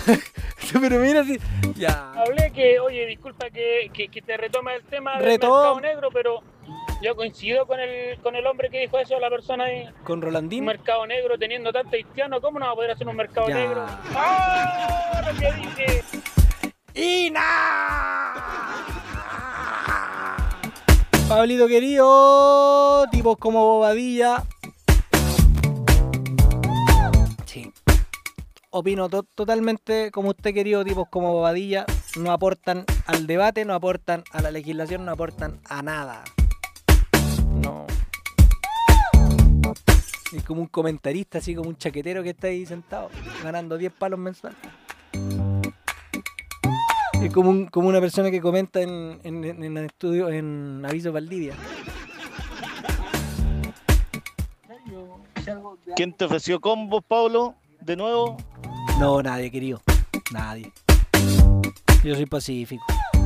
Pero mira si... Ya. Hablé que, oye, disculpa que te retoma el tema del mercado negro, pero yo coincido con el hombre que dijo eso, la persona ahí. ¿Con Rolandín? Un mercado negro teniendo tanto haitiano, ¿cómo no va a poder hacer un mercado negro? ¡Ah! Lo que dije. Pablito querido, tipos como Bobadilla. Sí. Opino totalmente como usted, querido, tipos como Bobadilla. No aportan al debate, no aportan a la legislación, no aportan a nada. No. Es como un comentarista, así como un chaquetero que está ahí sentado, ganando 10 palos mensuales. Es como una persona que comenta en estudio, en Aviso Valdivia. ¿Quién te ofreció combos, Pablo? ¿De nuevo? No, nadie, querido. Nadie. Yo soy pacífico.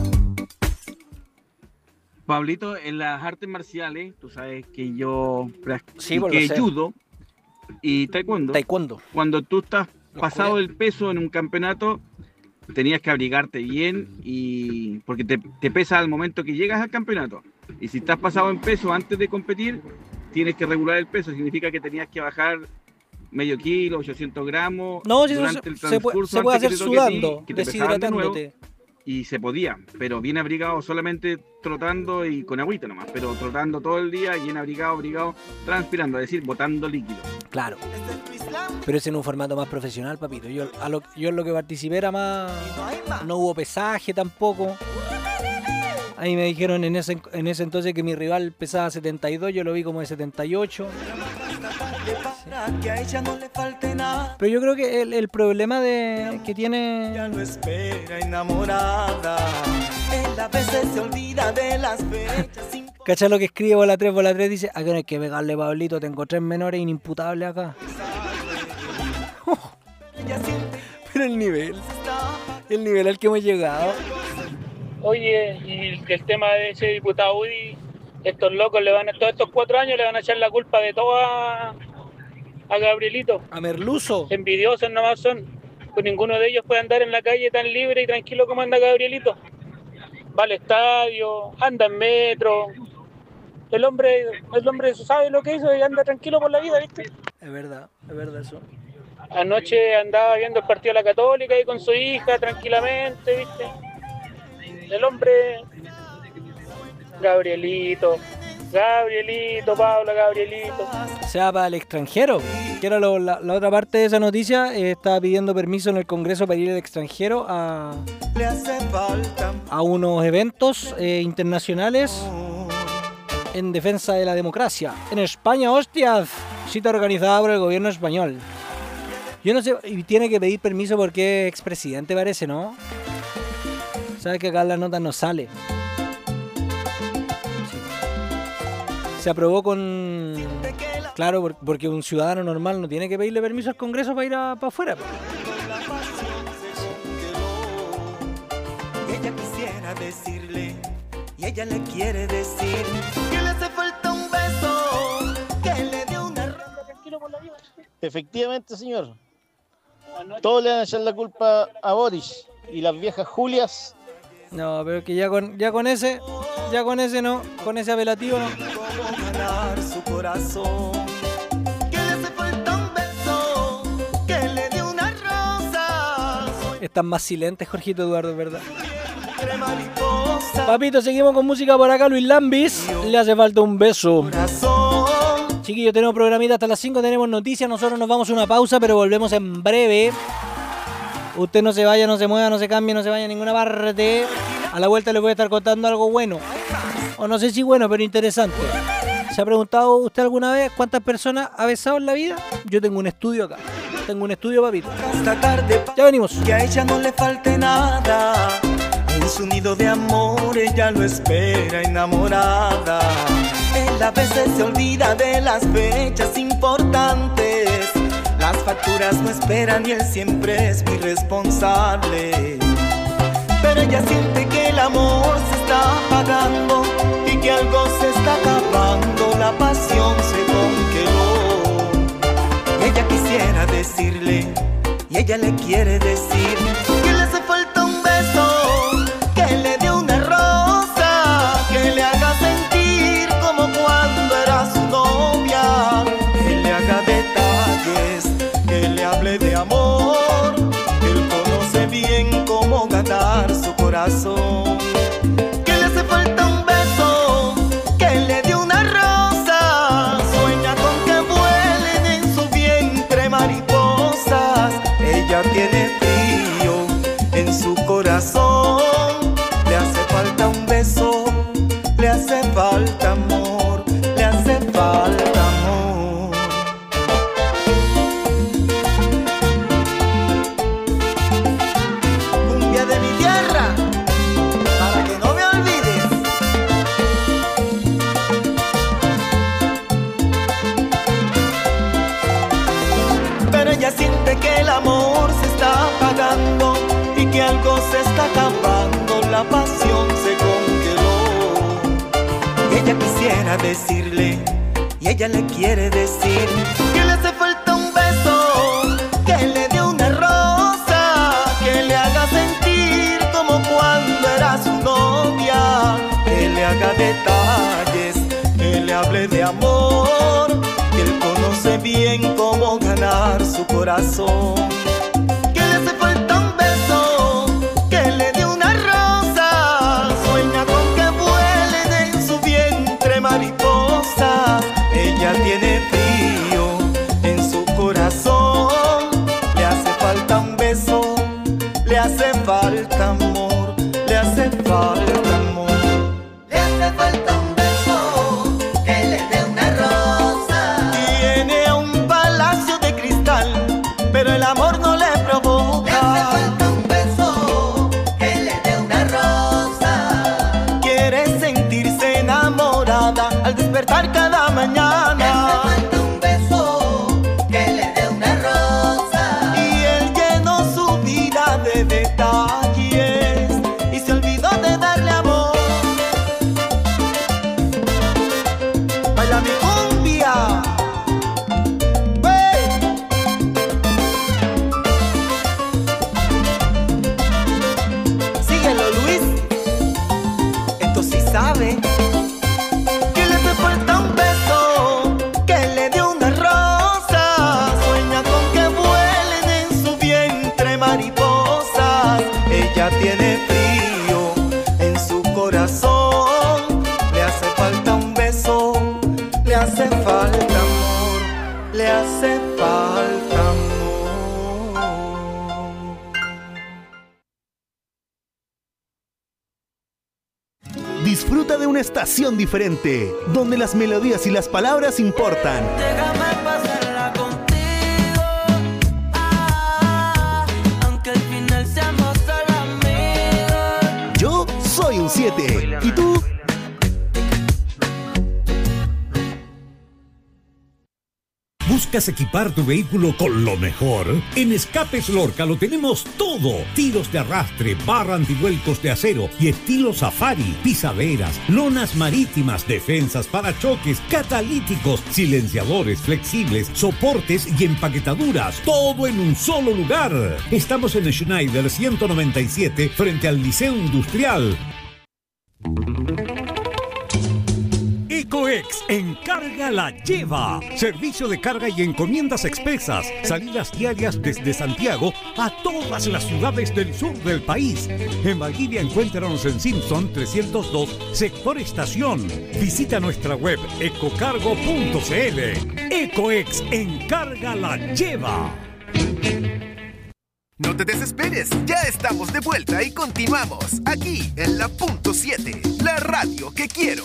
Pablito, en las artes marciales, tú sabes que yo practiqué judo y taekwondo. Cuando tú estás pasado el peso en un campeonato, tenías que abrigarte bien y porque te pesa al momento que llegas al campeonato. Y si estás pasado en peso antes de competir, tienes que regular el peso. Significa que tenías que bajar medio kilo, 800 gramos. No, si durante el transcurso se puede hacer sudando, deshidratándote. Y se podía, pero bien abrigado, solamente trotando y con agüita nomás, pero trotando todo el día, bien abrigado, transpirando, es decir, botando líquido. Claro. Pero ese en un formato más profesional, papito. Yo en lo que participé era más... No hubo pesaje tampoco. Ahí me dijeron en ese entonces que mi rival pesaba 72, yo lo vi como de 78. Sí. Pero yo creo que el problema que tiene... Ya lo espera enamorada. Él a veces se olvida de las fechas. ¿Cachai lo que escribe Bola 3? Dice, acá no hay que pegarle, Pablito, tengo 3 menores inimputables acá. Pero el nivel al que hemos llegado. Oye, y el tema de ese diputado UDI, estos locos todos estos 4 años le van a echar la culpa de todo a Gabrielito. A Merluzo. Envidiosos nomás son. Pues ninguno de ellos puede andar en la calle tan libre y tranquilo como anda Gabrielito. Va al estadio, anda en metro. El hombre sabe lo que hizo y anda tranquilo por la vida, ¿viste? Es verdad eso. Anoche andaba viendo el partido de la Católica ahí con su hija tranquilamente, ¿viste? El hombre... Gabrielito, Pablo, Gabrielito. Se va para el extranjero. Que era la otra parte de esa noticia. Estaba pidiendo permiso en el Congreso para ir al extranjero a unos eventos internacionales en defensa de la democracia. En España, hostias. Cita organizada por el gobierno español. Yo no sé, y tiene que pedir permiso porque es expresidente, parece, ¿no? Sabes que acá en las notas no sale. Se aprobó con... Claro, porque un ciudadano normal no tiene que pedirle permiso al Congreso para ir para afuera. Y ella quisiera decirle, y ella le quiere decir, que le hace falta un beso, que le dé una ronda tranquilo por la vida. Efectivamente, señor. Todos le van a echar la culpa a Boris y las viejas Julias. No, pero que ya con ese no, con ese apelativo no. Ganar su corazón, que le hace falta un beso, que le dé una rosa. Están más silentes, Jorgito Eduardo, ¿verdad? Papito, seguimos con música por acá. Luis Lambis, le hace falta un beso. Chiquillos, tenemos programita hasta las 5, tenemos noticias. Nosotros nos vamos a una pausa, pero volvemos en breve. Usted no se vaya, no se mueva, no se cambie, no se vaya a ninguna parte. A la vuelta les voy a estar contando algo bueno. O no sé si bueno, pero interesante. ¿Se ha preguntado usted alguna vez cuántas personas ha besado en la vida? Yo tengo un estudio acá. Tengo un estudio, papito. Ya venimos. Que a ella no le falte nada. En su nido de amor ella lo espera enamorada. Él a veces se olvida de las fechas importantes. Las facturas no esperan y él siempre es muy responsable. Pero ella siente que el amor se está apagando y que algo se está acabando, la pasión se congeló. Y ella quisiera decirle, y ella le quiere decir que le hace falta un beso, que le dé una rosa, que le haga sentir como cuando era su novia, que le haga detalles, que le hable de amor, que él conoce bien cómo ganar su corazón. Que le hace falta un beso, que le dé una rosa, sueña con que vuelen en su vientre mariposas. Ella tiene frío en su corazón, le hace falta un beso, le hace falta amor, le hace falta amor. Cumbia de mi tierra, para que no me olvides. Pero ella siente que el amor se está apagando y que algo se está acabando, la pasión se congeló. Y ella quisiera decirle, y ella le quiere decir que le hace falta un beso, que le dé una rosa, que le haga sentir como cuando era su novia, que le haga detalles, que le hable de amor, que él conoce bien cómo ganar su corazón. Que le hace falta un beso, que le dé una rosa, sueña con que vuelen en su vientre mariposas. Ella tiene frío en su corazón, le hace falta un beso, le hace falta amor, le hace falta amor. Le hace falta un beso, que le dé una rosa. Tiene un palacio de cristal, pero el amor no le provoca. Le hace falta un beso, que le dé una rosa. Quiere sentirse enamorada al despertar cada mañana. Le hace falta un beso, que le dé una rosa. Y él llenó su vida de detalles y se olvidó de darle amor. Baila mi cumbia. Síguelo, Luis. Esto sí sabe. Que le hace falta un beso, que le dé una rosa, sueña con que vuelen en su vientre mariposas. Ella tiene frío en su corazón, le hace falta un beso, le hace falta amor, le hace falta amor. Disfruta de una estación diferente, donde las melodías y las palabras importan. Déjame pasarla contigo, aunque al final seamos solo amigos. Yo soy un 7. ¿Y tú? ¿Buscas equipar tu vehículo con lo mejor? En Escapes Lorca lo tenemos todo. Tiros de arrastre, barra antivuelcos de acero y estilo safari, pisaderas, lonas marítimas, defensas, parachoques, catalíticos, silenciadores flexibles, soportes y empaquetaduras. Todo en un solo lugar. Estamos en Schneider 197 frente al Liceo Industrial. Ecoex Encarga la Lleva. Servicio de carga y encomiendas expresas. Salidas diarias desde Santiago a todas las ciudades del sur del país. En Valdivia encuéntranos en Simpson 302, sector estación. Visita nuestra web ecocargo.cl. Ecoex Encarga la Lleva. No te desesperes, ya estamos de vuelta y continuamos aquí en la Punto 7, la radio que quiero.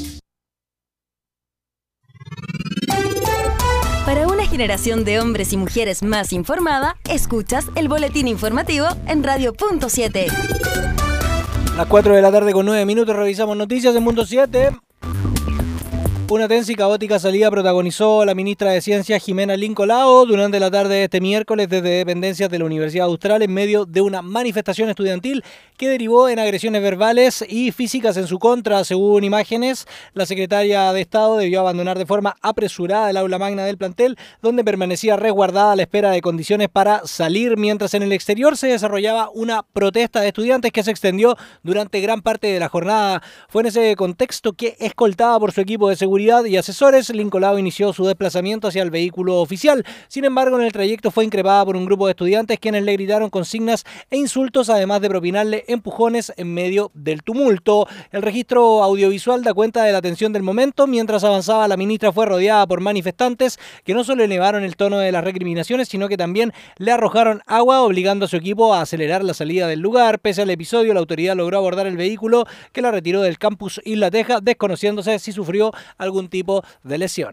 Para una generación de hombres y mujeres más informada, escuchas el boletín informativo en Radio Punto 7. Las 4 de la tarde con 9 minutos revisamos noticias en Mundo 7. Una tensa y caótica salida protagonizó la ministra de Ciencias Jimena Lincolao durante la tarde de este miércoles desde dependencias de la Universidad Austral en medio de una manifestación estudiantil que derivó en agresiones verbales y físicas en su contra. Según imágenes, la secretaria de Estado debió abandonar de forma apresurada el aula magna del plantel, donde permanecía resguardada a la espera de condiciones para salir, mientras en el exterior se desarrollaba una protesta de estudiantes que se extendió durante gran parte de la jornada. Fue en ese contexto que, escoltada por su equipo de seguridad y asesores, Lincolao inició su desplazamiento hacia el vehículo oficial. Sin embargo, en el trayecto fue increpada por un grupo de estudiantes quienes le gritaron consignas e insultos, además de propinarle empujones en medio del tumulto. El registro audiovisual da cuenta de la tensión del momento. Mientras avanzaba, la ministra fue rodeada por manifestantes que no solo elevaron el tono de las recriminaciones, sino que también le arrojaron agua, obligando a su equipo a acelerar la salida del lugar. Pese al episodio, la autoridad logró abordar el vehículo, que la retiró del campus Isla Teja, desconociéndose si sufrió algún tipo de lesión.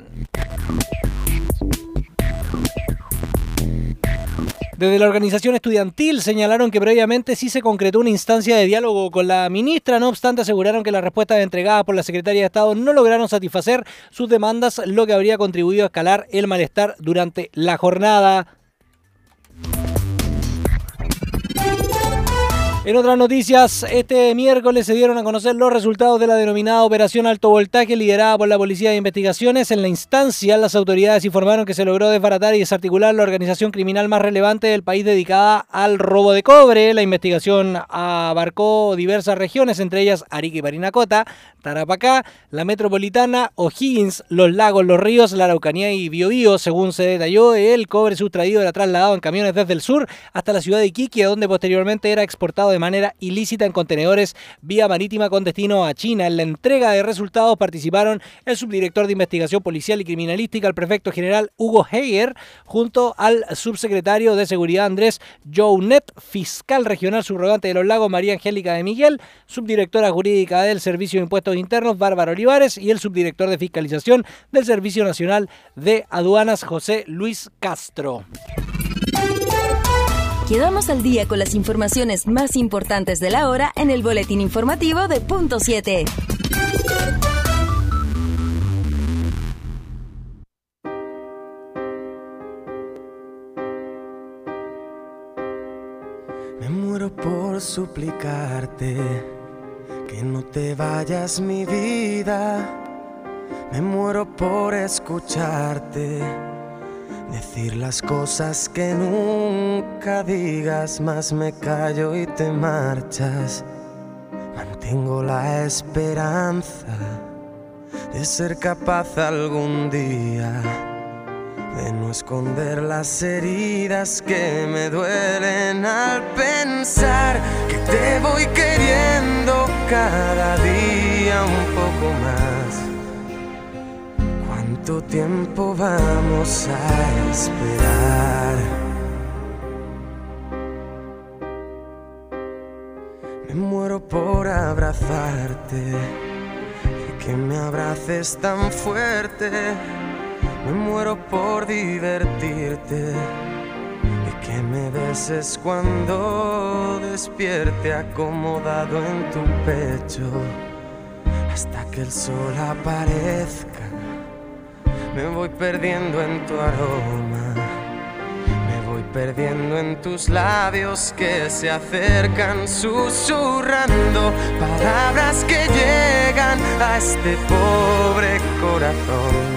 Desde la organización estudiantil señalaron que previamente sí se concretó una instancia de diálogo con la ministra. No obstante, aseguraron que las respuestas entregadas por la secretaria de Estado no lograron satisfacer sus demandas, lo que habría contribuido a escalar el malestar durante la jornada. En otras noticias, este miércoles se dieron a conocer los resultados de la denominada Operación Alto Voltaje, liderada por la Policía de Investigaciones. En la instancia, las autoridades informaron que se logró desbaratar y desarticular la organización criminal más relevante del país dedicada al robo de cobre. La investigación abarcó diversas regiones, entre ellas Arica y Parinacota, Tarapacá, la Metropolitana, O'Higgins, Los Lagos, Los Ríos, la Araucanía y Biobío. Según se detalló, el cobre sustraído era trasladado en camiones desde el sur hasta la ciudad de Iquique, donde posteriormente era exportado de manera ilícita en contenedores vía marítima con destino a China. En la entrega de resultados participaron el subdirector de Investigación Policial y Criminalística, el prefecto general Hugo Heyer, junto al subsecretario de Seguridad Andrés Jounet, fiscal regional subrogante de Los Lagos María Angélica de Miguel, subdirectora jurídica del Servicio de Impuestos Internos Bárbara Olivares y el subdirector de Fiscalización del Servicio Nacional de Aduanas José Luis Castro. Quedamos al día con las informaciones más importantes de la hora en el boletín informativo de Punto 7. Me muero por suplicarte que no te vayas, mi vida. Me muero por escucharte decir las cosas que nunca digas, más me callo y te marchas. Mantengo la esperanza de ser capaz algún día de no esconder las heridas que me duelen al pensar que te voy queriendo cada día un poco más. ¿Cuánto tiempo vamos a esperar? Me muero por abrazarte y que me abraces tan fuerte. Me muero por divertirte y que me beses cuando despierte acomodado en tu pecho hasta que el sol aparezca. Me voy perdiendo en tu aroma, me voy perdiendo en tus labios que se acercan susurrando palabras que llegan a este pobre corazón.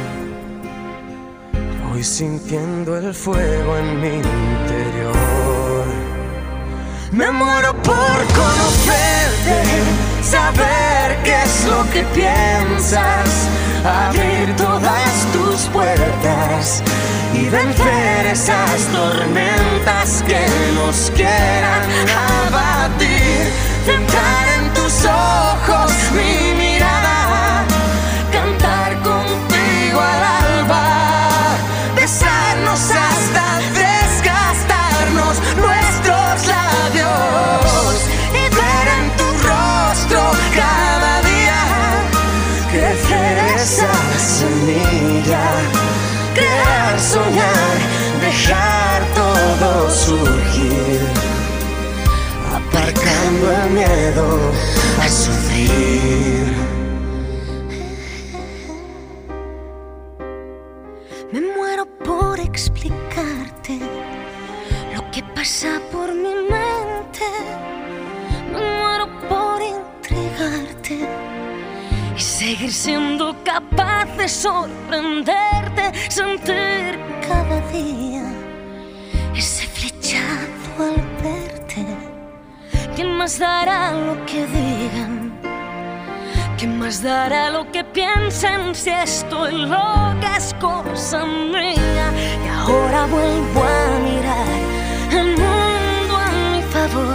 Voy sintiendo el fuego en mi interior. Me muero por conocerte, saber qué es lo que piensas, abrir todas tus puertas y vencer esas tormentas que nos quieran abatir. Entrar en tus ojos mi mirada, cantar contigo al alba, besarnos hasta desgastarnos nuestros labios y ver en tu rostro cada día crecer esa semilla, crear, soñar, dejar todo surgir, aparcando el miedo a sufrir. seguir siendo capaz de sorprenderte, sentir cada día ese flechazo al verte. ¿Quién más dará lo que digan? ¿Quién más dará lo que piensen si estoy loca es cosa mía? Y ahora vuelvo a mirar el mundo a mi favor.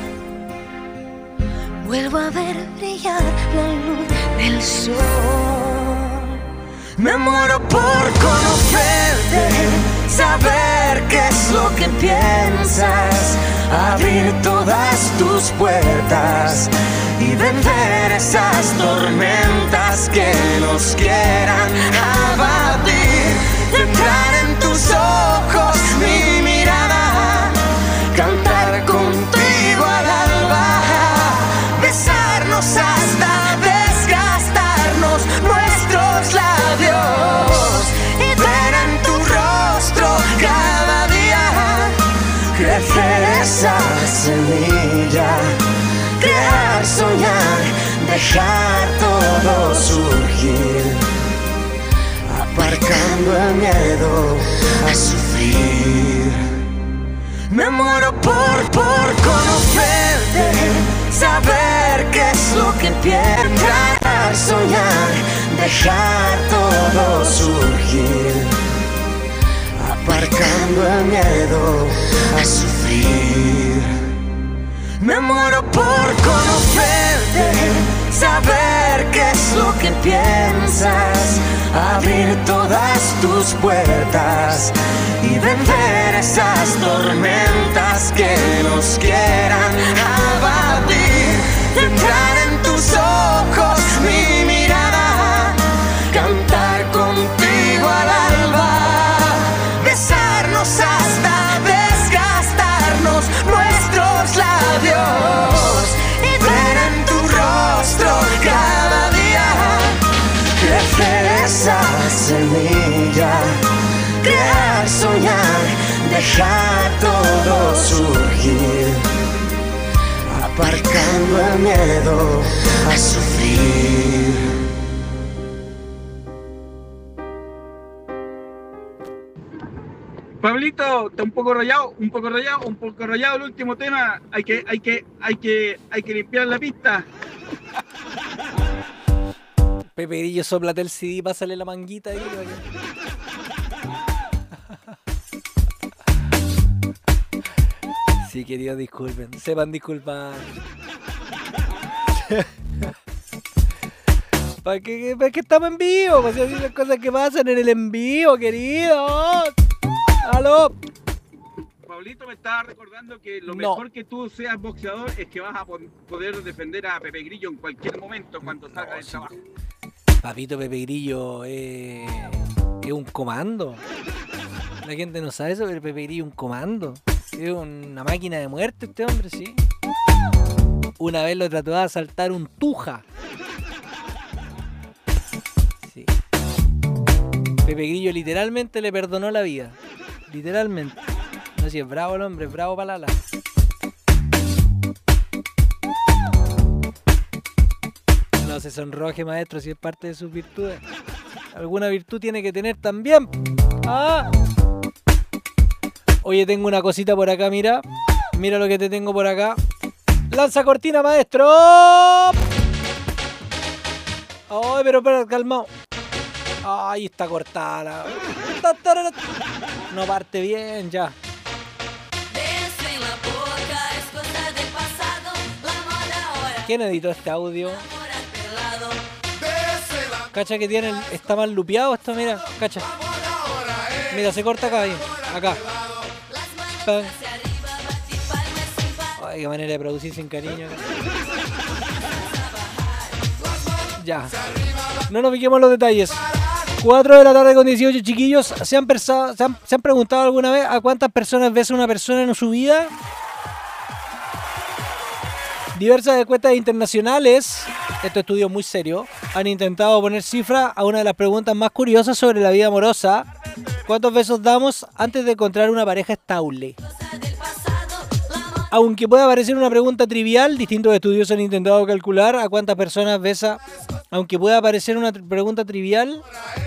Vuelvo a ver brillar la luz del sol. Me muero por conocerte, saber qué es lo que piensas, abrir todas tus puertas y vencer esas tormentas que nos quieran abatir. Entrar en tus ojos mi mirada, cantar contigo al alba, besarnos hasta desgastarnos nuestros labios y ver en tu rostro cada día crecer esa semilla, crear, soñar, dejar todo surgir, aparcando el miedo a sufrir. Me muero por conocerte, saber qué es lo que piensas, crear, soñar, dejar todo surgir, aparcando el miedo a sufrir. Me muero por conocerte, saber qué es lo que piensas, abrir todas tus puertas y vencer esas tormentas que nos quieran abatir. Entrar en tus ojos mi mirada, cantar contigo al alba, besarnos hasta desgastarnos nuestros labios y ver en tu rostro cada día crecer esa semilla, crear, soñar, dejar todo surgir, aparcando el miedo a sufrir. Pablito, está un poco rayado el último tema. Hay que limpiar la pista. Pepe Grillo, sóplate el CD, pásale la manguita ahí. Sí, queridos, disculpen. Sepan disculpar. ¿Para qué estamos en vivo? Pues así las cosas que pasan en el envío, queridos. ¡Aló! Pablito me estaba recordando que lo mejor que tú seas boxeador es que vas a poder defender a Pepe Grillo en cualquier momento cuando salga del trabajo. Papito, Pepe Grillo es un comando. La gente no sabe eso, pero Pepe Grillo es un comando. Es una máquina de muerte este hombre, sí. Una vez lo trató de asaltar un tuja. Sí. Pepe Grillo literalmente le perdonó la vida. Literalmente. No sé si es bravo el hombre, es bravo palala. No se sonroje, maestro, si es parte de sus virtudes. Alguna virtud tiene que tener también. ¡Ah! Oye, tengo una cosita por acá, mira. Mira lo que te tengo por acá. ¡Lanza cortina, maestro! ¡Ay, pero calmado! ¡Ay, está cortada! No parte bien, ya. ¿Quién editó este audio? Cacha que tiene, está mal lupeado esto, mira, cacha. Mira, se corta acá, bien, acá. Pam. Ay, qué manera de producir sin cariño. Ya. No nos piquemos los detalles. 4 de la tarde con 18, chiquillos. ¿Se han preguntado alguna vez a cuántas personas besa una persona en su vida? Diversas encuestas internacionales, este estudio muy serio, han intentado poner cifra a una de las preguntas más curiosas sobre la vida amorosa. ¿Cuántos besos damos antes de encontrar una pareja estable? Aunque pueda parecer una pregunta trivial, distintos estudiosos han intentado calcular a cuántas personas besa. Aunque pueda parecer una pregunta trivial,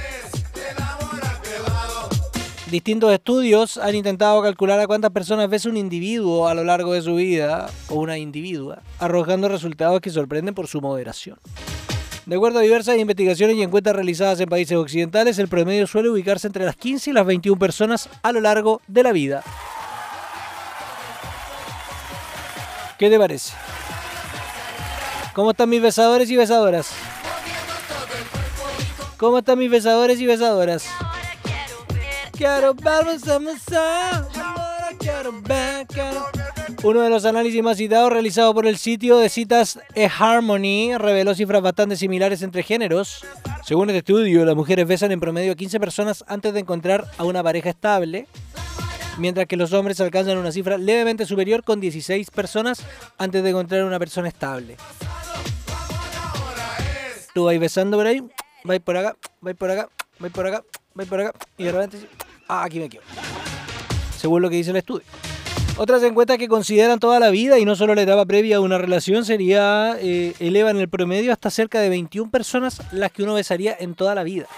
distintos estudios han intentado calcular a cuántas personas besa un individuo a lo largo de su vida, o una individua, arrojando resultados que sorprenden por su moderación. De acuerdo a diversas investigaciones y encuestas realizadas en países occidentales, el promedio suele ubicarse entre las 15 y las 21 personas a lo largo de la vida. ¿Qué te parece? ¿Cómo están mis besadores y besadoras? ¿Cómo están mis besadores y besadoras? Uno de los análisis más citados realizado por el sitio de citas eHarmony reveló cifras bastante similares entre géneros. Según este estudio, las mujeres besan en promedio 15 personas antes de encontrar a una pareja estable, mientras que los hombres alcanzan una cifra levemente superior con 16 personas antes de encontrar a una persona estable. Tú vas besando por ahí, vais por acá, vais por acá, vais por acá, vais por acá, y de repente, aquí me quedo. Según lo que dice el estudio. Otras encuestas que consideran toda la vida y no solo la etapa previa a una relación sería, elevan el promedio hasta cerca de 21 personas las que uno besaría en toda la vida.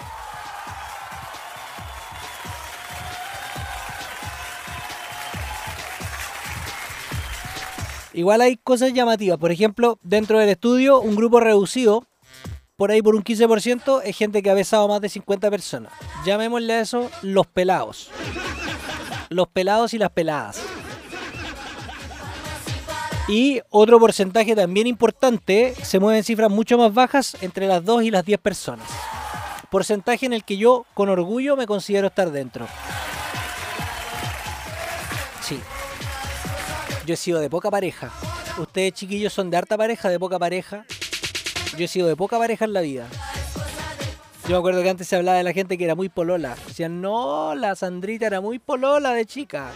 Igual hay cosas llamativas. Por ejemplo, dentro del estudio, un grupo reducido, por ahí por un 15%, es gente que ha besado más de 50 personas. Llamémosle a eso los pelados. Los pelados y las peladas. Y otro porcentaje también importante, se mueven cifras mucho más bajas entre las 2 y las 10 personas. Porcentaje en el que yo, con orgullo, me considero estar dentro. Sí. Yo he sido de poca pareja. Ustedes, chiquillos, son de harta pareja, de poca pareja. Yo he sido de poca pareja en la vida. Yo me acuerdo que antes se hablaba de la gente que era muy polola. Decían, no, la Sandrita era muy polola de chica.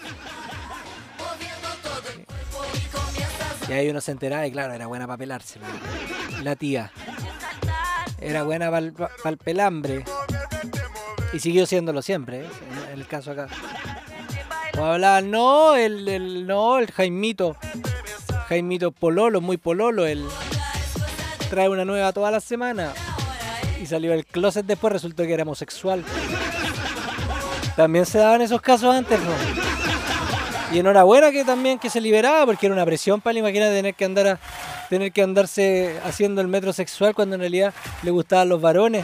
Y ahí uno se enteraba y claro, era buena para pelarse. La tía. Era buena para el pelambre. Y siguió siéndolo siempre, en el caso acá. O hablaban, no, el Jaimito. Jaimito pololo, muy pololo. Él trae una nueva toda la semana. Y salió del closet después, resultó que era homosexual. También se daban esos casos antes, ¿no? Y enhorabuena que también que se liberaba, porque era una presión para él. Imagínate tener que andarse haciendo el metrosexual cuando en realidad le gustaban los varones.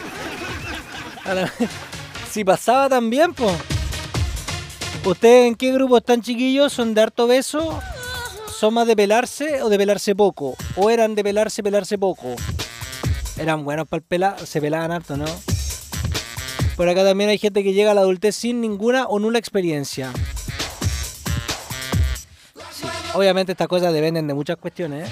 Si pasaba también, pues. ¿Ustedes en qué grupo están, chiquillos? ¿Son de harto beso? ¿Son más de pelarse o de pelarse poco? ¿O eran de pelarse poco? Eran buenos para el pelar, se pelaban harto, ¿no? Por acá también hay gente que llega a la adultez sin ninguna o nula experiencia. Sí, obviamente estas cosas dependen de muchas cuestiones, ¿eh?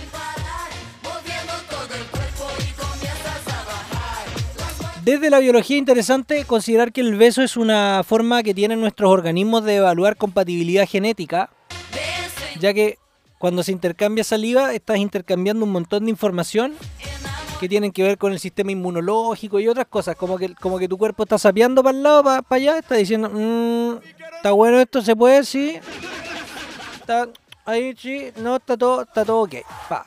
Desde la biología, interesante considerar que el beso es una forma que tienen nuestros organismos de evaluar compatibilidad genética, ya que cuando se intercambia saliva estás intercambiando un montón de información que tienen que ver con el sistema inmunológico y otras cosas, como que tu cuerpo está sapeando para el lado, para allá, está diciendo, está bueno esto, se puede, sí, está ahí, sí, no, está todo ok, pa.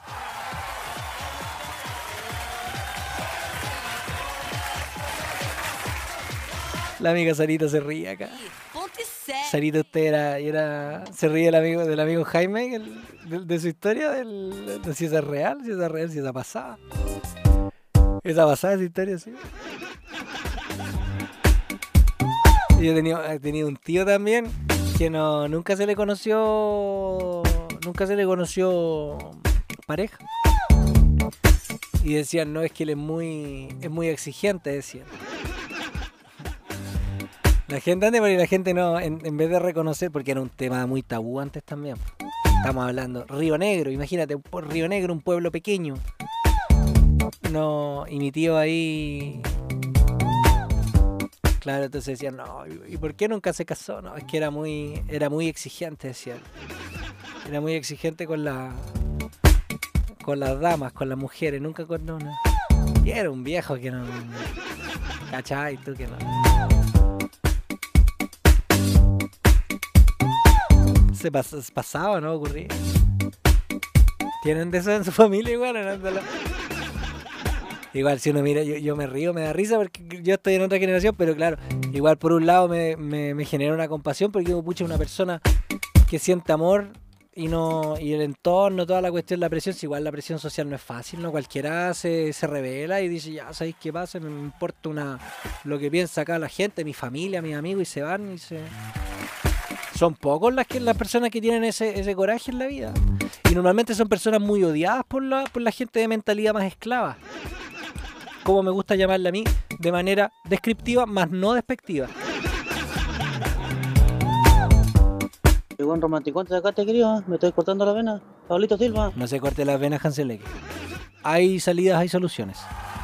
La amiga Sarita se ríe acá. Sarita, usted se ríe del amigo Jaime de su historia, de si esa es real, si esa pasada. Esa pasada, esa historia, sí. Yo he tenido un tío también que nunca se le conoció pareja. Y decían, no, es que él es muy exigente, decían. La gente no, en vez de reconocer, porque era un tema muy tabú antes también. Estamos hablando, Río Negro, imagínate, Río Negro, un pueblo pequeño. No, y mi tío ahí. Claro, entonces decían, no, ¿y por qué nunca se casó? No, es que era muy exigente, decían. Era muy exigente con las damas, con las mujeres, nunca con una. Y era un viejo que no. ¿Cachai? Tú que no. Se pasaba, ¿no? Ocurría. ¿Tienen de eso en su familia igual? ¿No? Igual, si uno mira, yo me río, me da risa porque yo estoy en otra generación, pero claro, igual por un lado me genera una compasión porque digo, pucha, una persona que siente amor y el entorno, toda la cuestión, la presión, si igual la presión social no es fácil, ¿no? Cualquiera se revela y dice, ya, ¿sabéis qué pasa? Me importa lo que piensa acá la gente, mi familia, mis amigos, y se van y se... Son pocos las personas que tienen ese coraje en la vida. Y normalmente son personas muy odiadas por la gente de mentalidad más esclava. Como me gusta llamarla a mí, de manera descriptiva, más no despectiva. Qué buen romanticón te sacaste, querido. Me estoy cortando la vena. Pablito Silva. No se corte las venas, Hanseleque. Hay salidas, hay soluciones.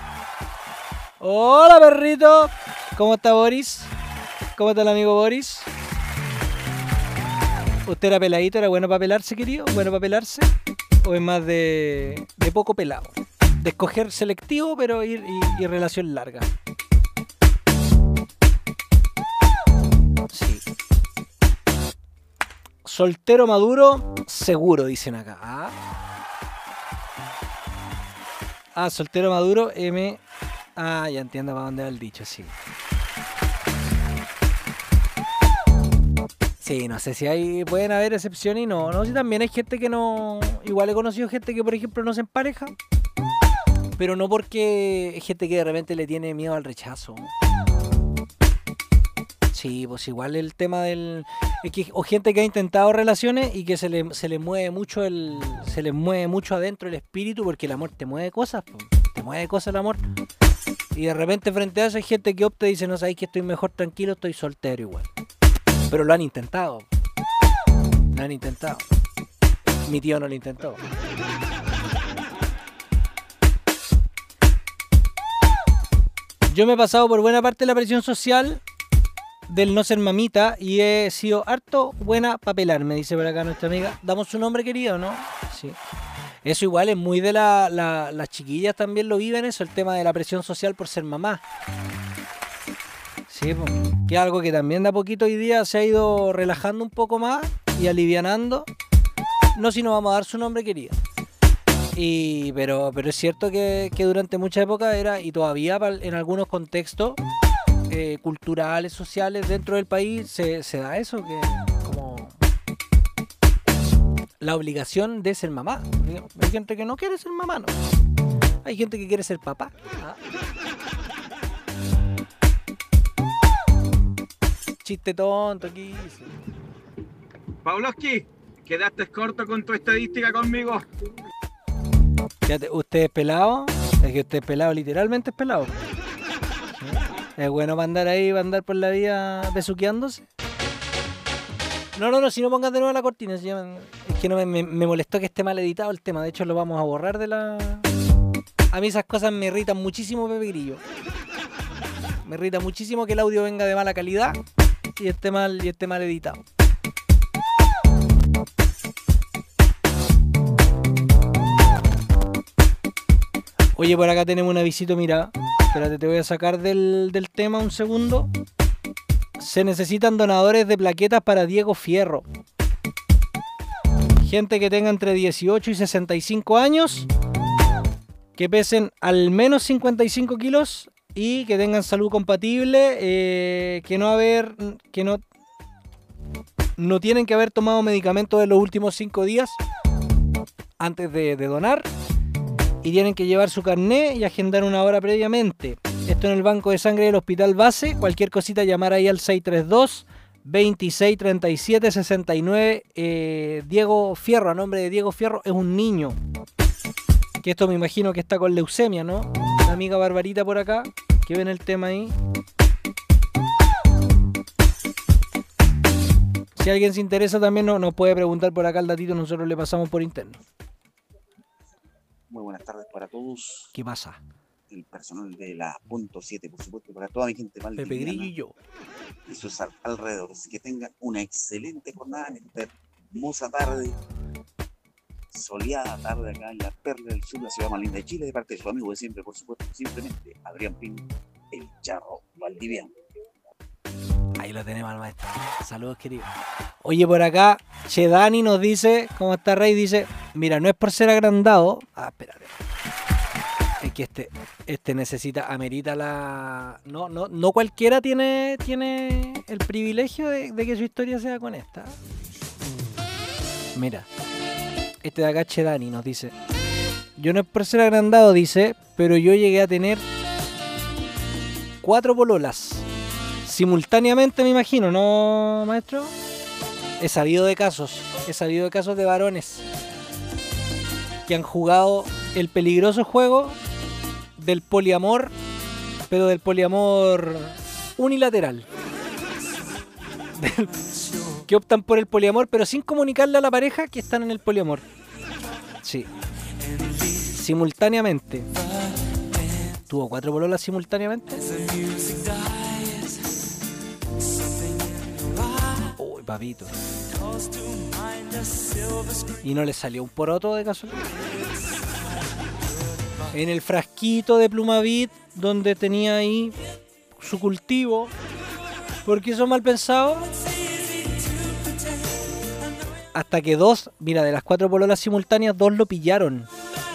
Hola, perrito. ¿Cómo está Boris? ¿Cómo está el amigo Boris? ¿Usted era peladito? ¿Era bueno para pelarse, querido? ¿Bueno para pelarse? ¿O es más de poco pelado? De escoger selectivo, pero ir y relación larga. Sí. Soltero maduro, seguro, dicen acá. Soltero maduro, M. Ya entiendo para dónde va el dicho, sí. Sí, no sé si pueden haber excepciones y no, si también hay gente que no... Igual he conocido gente que, por ejemplo, no se empareja. Pero no porque hay gente que de repente le tiene miedo al rechazo. Sí, pues igual el tema del... o gente que ha intentado relaciones y que se le mueve mucho adentro el espíritu, porque el amor te mueve cosas, pues. Te mueve cosas el amor. Y de repente frente a eso hay gente que opta y dice, no, sabéis que estoy mejor tranquilo, estoy soltero igual. Pero lo han intentado. Lo han intentado. Mi tío no lo intentó. Yo me he pasado por buena parte de la presión social del no ser mamita y he sido harto buena para pelar, me dice por acá nuestra amiga. Damos su nombre, querido, ¿no? Sí. Eso igual es muy de las chiquillas también lo viven eso, el tema de la presión social por ser mamá. Sí, pues, que es algo que también de a poquito hoy día se ha ido relajando un poco más y alivianando. No si no vamos a dar su nombre, querido. Pero es cierto que durante mucha época era, y todavía en algunos contextos culturales, sociales dentro del país se da eso, que como la obligación de ser mamá. Hay gente que no quiere ser mamá, ¿no? Hay gente que quiere ser papá. Chiste tonto aquí. Pavlovsky, quedaste corto con tu estadística conmigo. ¿Usted es pelado? Es que usted es pelado, literalmente es pelado. ¿Sí? Es bueno para andar por la vida besuqueándose. No, si no pongas de nuevo la cortina. Es que no me molestó que esté mal editado el tema. De hecho, lo vamos a borrar de la... A mí esas cosas me irritan muchísimo, Pepe Grillo. Me irrita muchísimo que el audio venga de mala calidad y esté mal editado. Oye, por acá tenemos un avisito, mira. Espérate, te voy a sacar del tema un segundo. Se necesitan donadores de plaquetas para Diego Fierro. Gente que tenga entre 18 y 65 años, que pesen al menos 55 kilos y que tengan salud compatible, que no tienen que haber tomado medicamentos en los últimos 5 días antes de donar. Y tienen que llevar su carné y agendar una hora previamente. Esto en el banco de sangre del Hospital Base. Cualquier cosita, llamar ahí al 632-2637-69. Diego Fierro, a nombre de Diego Fierro, es un niño. Que esto me imagino que está con leucemia, ¿no? La amiga Barbarita por acá, que ven el tema ahí. Si alguien se interesa también nos puede preguntar por acá el datito, nosotros le pasamos por interno. Muy buenas tardes para todos. ¿Qué pasa? El personal de la punto 7, por supuesto, para toda mi gente Pepe Grillo y yo. Y sus alrededores. Que tengan una excelente jornada en esta hermosa tarde, soleada tarde acá en la Perla del Sur, la ciudad más linda de Chile, de parte de su amigo de siempre, por supuesto, simplemente Adrián Pino, el Charro Valdiviano. Ahí Ahí lo tenemos al maestro. Saludos, querido. Oye, por acá, Che Dani nos dice, ¿cómo está Rey? Dice, mira, no es por ser agrandado. Espérate. Es que este necesita, amerita la... No cualquiera tiene el privilegio de que su historia sea con esta. Mira, este de acá, Che Dani, nos dice, yo no es por ser agrandado, dice, pero yo llegué a tener 4 pololas. Simultáneamente, me imagino, ¿no, maestro? He sabido de casos de varones que han jugado el peligroso juego del poliamor, pero del poliamor unilateral. Que optan por el poliamor, pero sin comunicarle a la pareja que están en el poliamor. Sí. Simultáneamente. ¿Tuvo 4 pololas simultáneamente? Uy, papito. ¿Y no le salió un poroto de casualidad? En el frasquito de Plumavit, donde tenía ahí su cultivo. ¿Por qué eso mal pensado? Hasta que 2, mira, de las 4 pololas simultáneas, 2 lo pillaron.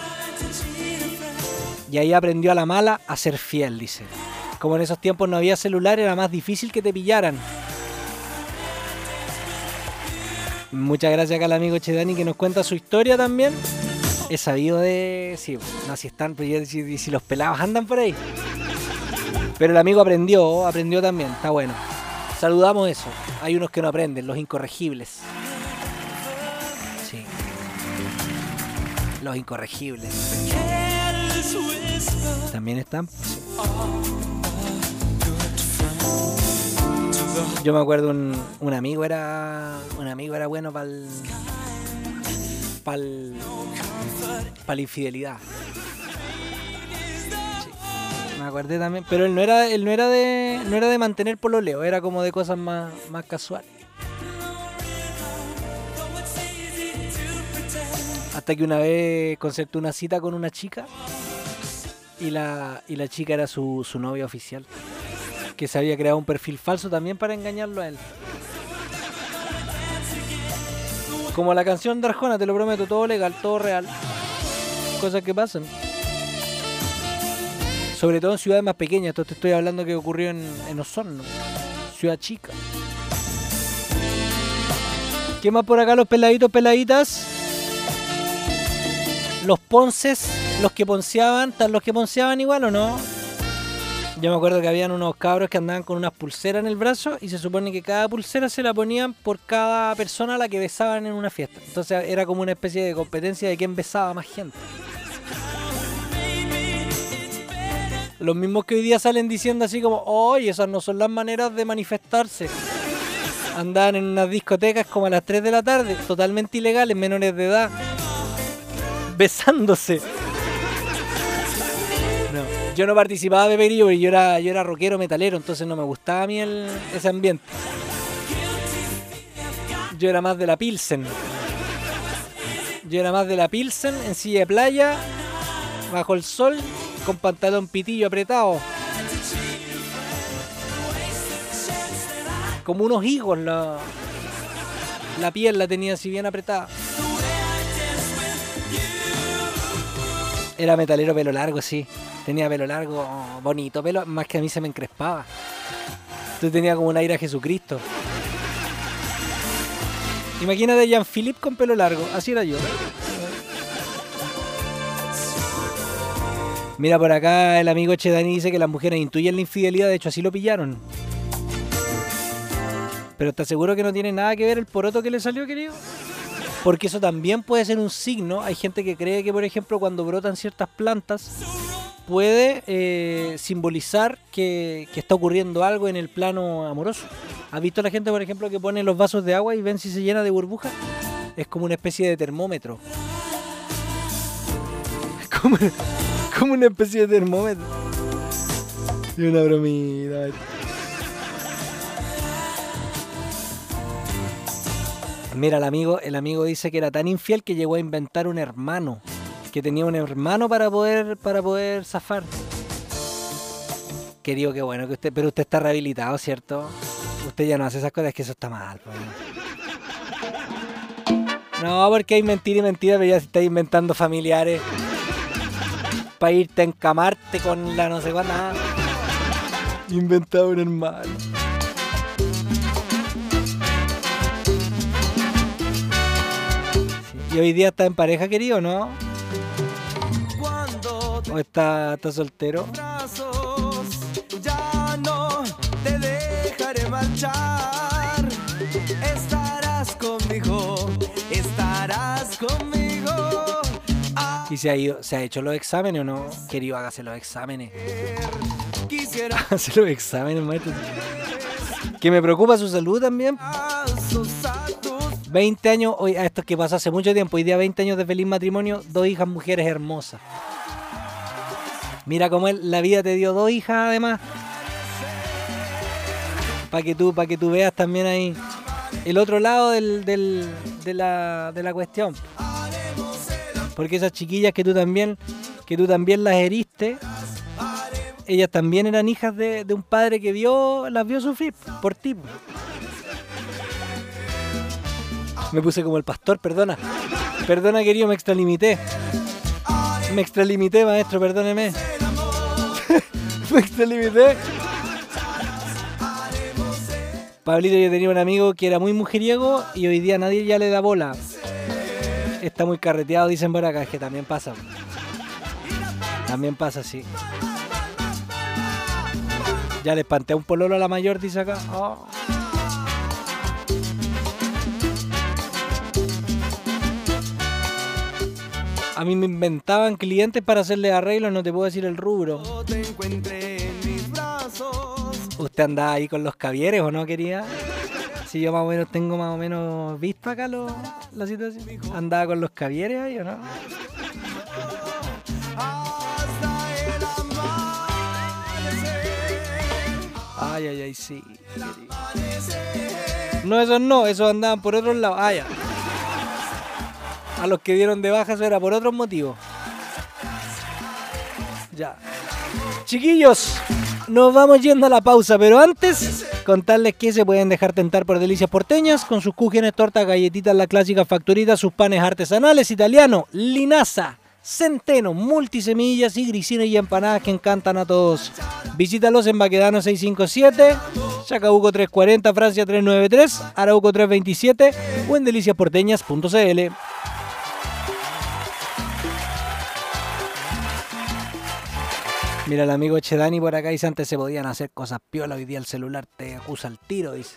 Y ahí aprendió a la mala a ser fiel, dice. Como en esos tiempos no había celular, era más difícil que te pillaran. Muchas gracias acá al amigo Chedani que nos cuenta su historia también. He sabido de... Sí, no, si están, pero si los pelados andan por ahí. Pero el amigo aprendió también, está bueno. Saludamos eso. Hay unos que no aprenden, los incorregibles. Sí. Los incorregibles. También están. Sí. Yo me acuerdo un amigo era bueno para la infidelidad. Sí, me acordé también, pero él no era de mantener pololeo, era como de cosas más casuales. Hasta que una vez concertó una cita con una chica y la chica era su novia oficial, que se había creado un perfil falso también para engañarlo a él. Como la canción de Arjona, te lo prometo, todo legal, todo real. Cosas que pasan. Sobre todo en ciudades más pequeñas. Esto te estoy hablando que ocurrió en Osorno, ciudad chica. ¿Qué más por acá? Los peladitos, peladitas. Los ponces, los que ponceaban, ¿están los que ponceaban igual o no? Yo me acuerdo que habían unos cabros que andaban con unas pulseras en el brazo y se supone que cada pulsera se la ponían por cada persona a la que besaban en una fiesta. Entonces era como una especie de competencia de quién besaba más gente. Los mismos que hoy día salen diciendo así como, oye, esas no son las maneras de manifestarse. Andaban en unas discotecas como a las 3 de la tarde, totalmente ilegales, menores de edad, besándose. Yo no participaba de Perillo porque yo era rockero metalero, entonces no me gustaba a mí ese ambiente. Yo era más de la Pilsen. En silla de playa, bajo el sol, con pantalón pitillo apretado. Como unos higos, la piel la tenía así bien apretada. Era metalero, pelo largo, sí. Tenía pelo largo, bonito pelo, más que a mí se me encrespaba. Entonces tenía como un aire a Jesucristo. Imagínate a Jean-Philippe con pelo largo, así era yo. Mira, por acá el amigo Chedani dice que las mujeres intuyen la infidelidad, de hecho así lo pillaron. Pero ¿estás seguro que no tiene nada que ver el poroto que le salió, querido? Porque eso también puede ser un signo. Hay gente que cree que, por ejemplo, cuando brotan ciertas plantas puede simbolizar que está ocurriendo algo en el plano amoroso. ¿Has visto a la gente, por ejemplo, que pone los vasos de agua y ven si se llena de burbujas? Es como una especie de termómetro. Como una especie de termómetro. Y una bromita. Mira, el amigo dice que era tan infiel que llegó a inventar un hermano. Que tenía un hermano para poder zafar. Querido, qué bueno que usted... Pero usted está rehabilitado, ¿cierto? usted ya no hace esas cosas, es que eso está mal. Pues. No, porque hay mentira y mentira, pero ya se está inventando familiares para irte a encamarte con la no sé cuál nada. Inventado un hermano. Sí. ¿Y hoy día está en pareja, querido, no? ¿O está soltero? Ya no te dejaré marchar. Estarás conmigo. ¿Y se ha hecho los exámenes o no? Querido, hágase los exámenes. Hágase los exámenes, maestro. Que me preocupa su salud también. 20 años, hoy, esto que pasó hace mucho tiempo, hoy día 20 años de feliz matrimonio, 2 hijas mujeres hermosas. Mira cómo la vida te dio 2 hijas además. Para que tú veas también ahí el otro lado de la cuestión. Porque esas chiquillas que tú también las heriste, ellas también eran hijas de un padre que las vio sufrir por ti. Me puse como el pastor, perdona. Perdona, querido, me extralimité. Me extralimité, maestro, perdóneme. Me extralimité. Pablito, yo tenía un amigo que era muy mujeriego y hoy día nadie ya le da bola. Está muy carreteado, dicen por acá. Es que también pasa. También pasa, sí. Ya le espanté un pololo a la mayor, dice acá. Oh. A mí me inventaban clientes para hacerle arreglos, no te puedo decir el rubro. ¿Usted andaba ahí con los cavieres o no, quería? Si yo más o menos tengo más o menos visto acá la situación. ¿Andaba con los cavieres ahí o no? Ay, sí. No, esos andaban por otros lados. Ah, ya. A los que dieron de baja eso era por otros motivos. Ya. Chiquillos, nos vamos yendo a la pausa, pero antes contarles que se pueden dejar tentar por delicias porteñas con sus cúgenes, tortas, galletitas, la clásica facturita, sus panes artesanales italianos, linaza, centeno, multisemillas y grisines y empanadas que encantan a todos. Visítalos en Baquedano 657, Chacabuco 340, Francia 393, Arauco 327 o en deliciasporteñas.cl. Mira, el amigo Chedani por acá dice: antes se podían hacer cosas piola, hoy día el celular te acusa al tiro, dice.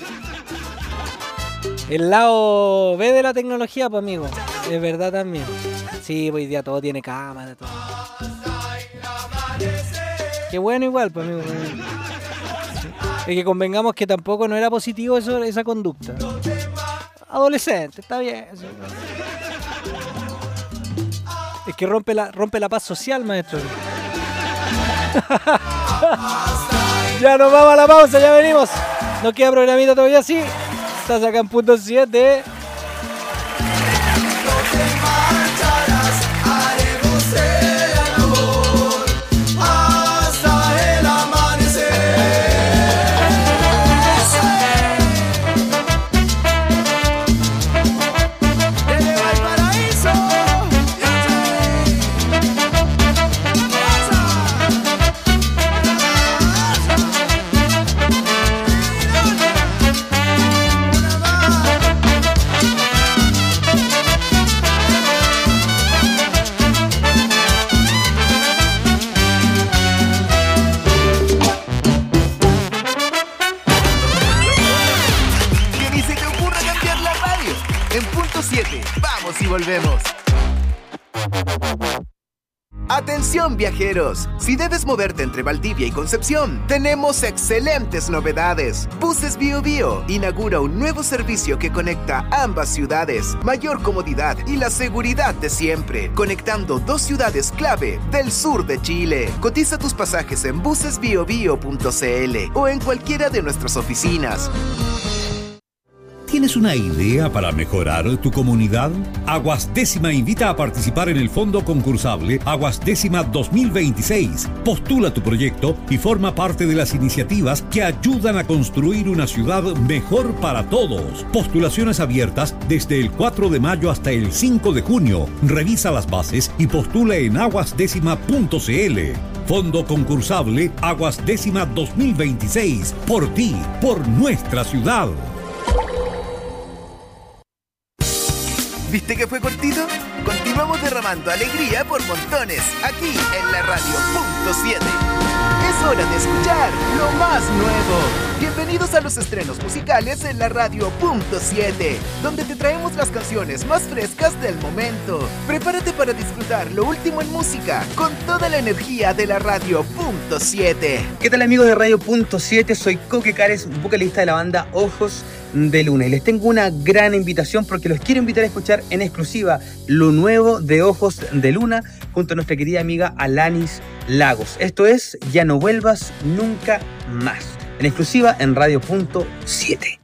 El lado B de la tecnología, pues, amigo. Es verdad también. Sí, hoy día todo tiene cámara, todo. Qué bueno igual, pues, amigo. Es que convengamos que tampoco no era positivo esa conducta. Adolescente, está bien. Eso. Es que rompe la paz social, maestro. Ya nos vamos a la pausa, ya venimos. Nos queda programita todavía, sí. Estás acá en punto 7. Vamos y volvemos. Atención, viajeros, si debes moverte entre Valdivia y Concepción, tenemos excelentes novedades. Buses Bio Bio inaugura un nuevo servicio que conecta ambas ciudades, mayor comodidad y la seguridad de siempre, conectando 2 ciudades clave del sur de Chile. Cotiza tus pasajes en busesbiobio.cl o en cualquiera de nuestras oficinas. ¿Tienes una idea para mejorar tu comunidad? Aguas Décima invita a participar en el fondo concursable Aguas Décima 2026. Postula tu proyecto y forma parte de las iniciativas que ayudan a construir una ciudad mejor para todos. Postulaciones abiertas desde el 4 de mayo hasta el 5 de junio. Revisa las bases y postula en aguasdécima.cl. Fondo concursable Aguas Décima 2026. Por ti, por nuestra ciudad. ¿Viste que fue cortito? Continuamos derramando alegría por montones, aquí en la radio Punto 7. Es hora de escuchar lo más nuevo. Bienvenidos a los estrenos musicales en la radio Punto 7, donde te traemos las canciones más frescas del momento. Prepárate para disfrutar lo último en música, con toda la energía de la radio Punto 7. ¿Qué tal, amigos de Radio Punto 7? Soy Coque Cares, vocalista de la banda Ojos de Luna, y les tengo una gran invitación porque los quiero invitar a escuchar en exclusiva lo nuevo de Ojos de Luna junto a nuestra querida amiga Alanis Lagos. Esto es Ya no vuelvas nunca más, en exclusiva en Radio Punto 7.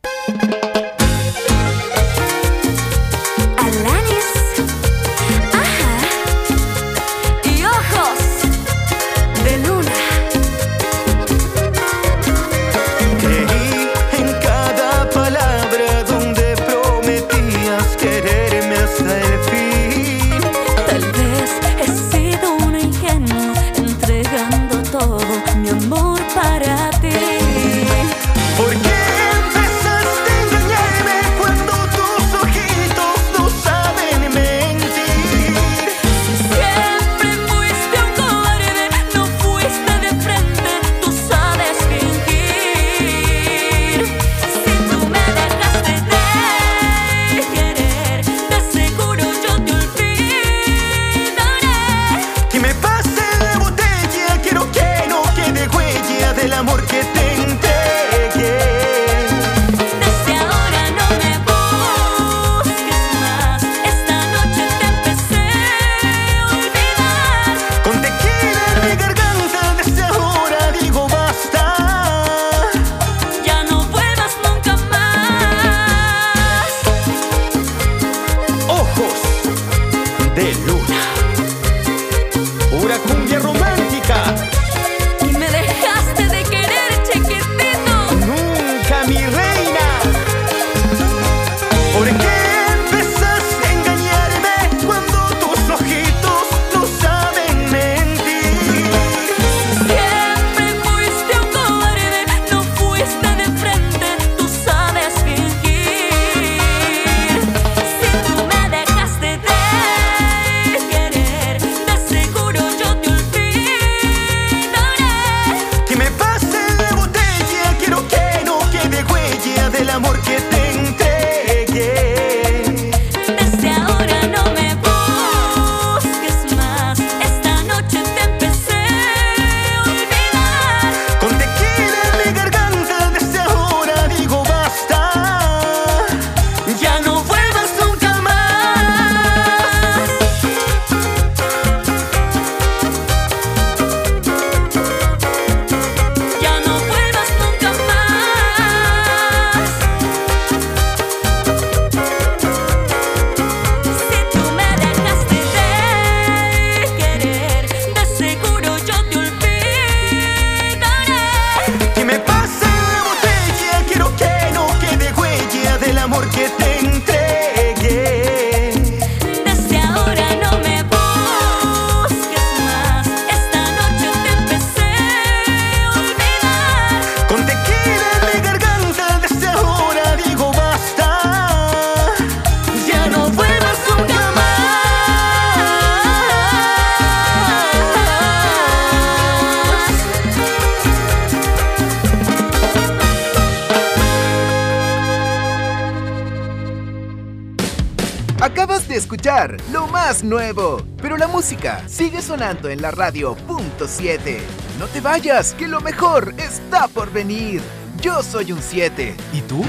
Acabas de escuchar lo más nuevo, pero la música sigue sonando en la radio Punto 7. No te vayas, que lo mejor está por venir. Yo soy un 7. ¿Y tú?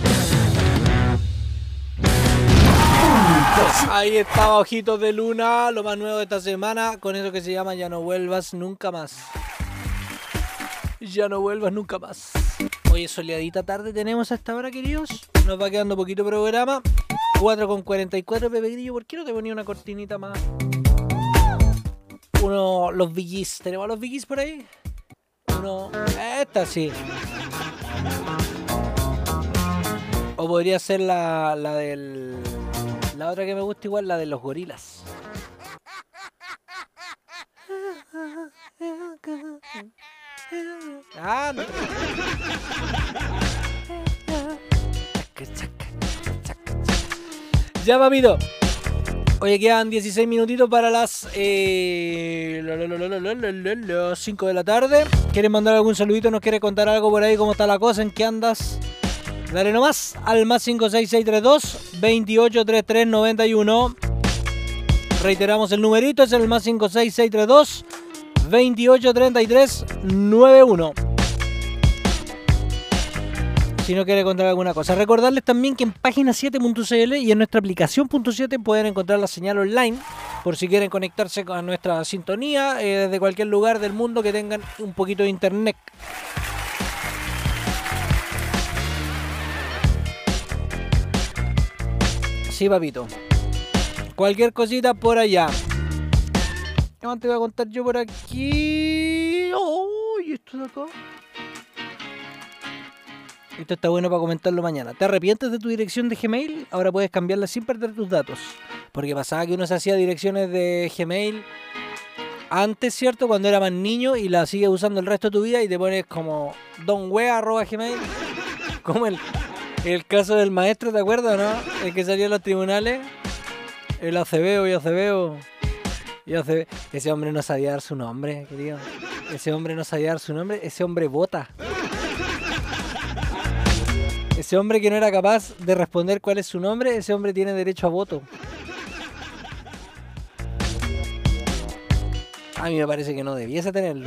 Ahí estaba Ojitos de Luna, lo más nuevo de esta semana, con eso que se llama Ya no vuelvas nunca más. Ya no vuelvas nunca más. Oye, soleadita tarde tenemos a esta hora, queridos. Nos va quedando poquito programa. 4:44, Pepe Grillo. ¿Por qué no te ponía una cortinita más? Los VGs. ¿Tenemos a los VGs por ahí? Esta sí. O podría ser la otra que me gusta igual, la de los gorilas. Ah, no. Ya, papito. Oye, quedan 16 minutitos para las 5 de la tarde. ¿Quieres mandar algún saludito? ¿Nos quieres contar algo por ahí? ¿Cómo está la cosa? ¿En qué andas? Dale nomás al más 56632-283391. Reiteramos el numerito, es el más 56632-283391. Si no quiere contar alguna cosa. Recordarles también que en página7.cl y en nuestra aplicación .7 pueden encontrar la señal online por si quieren conectarse con nuestra sintonía desde cualquier lugar del mundo que tengan un poquito de internet. Sí, papito. Cualquier cosita por allá. ¿Qué más te voy a contar yo por aquí? ¡Uy! Esto de acá. Esto está bueno para comentarlo mañana. ¿Te arrepientes de tu dirección de Gmail? Ahora puedes cambiarla sin perder tus datos. Porque pasaba que uno se hacía direcciones de Gmail antes, ¿cierto? Cuando era más niño y la sigues usando el resto de tu vida y te pones como donwea@gmail. Como el caso del maestro, ¿te acuerdas, no? El que salió a los tribunales. El Acevedo. Ese hombre no sabía dar su nombre, querido. Ese hombre no sabía dar su nombre. Ese hombre vota. Ese hombre que no era capaz de responder cuál es su nombre, ese hombre tiene derecho a voto. A mí me parece que no debiese tenerlo.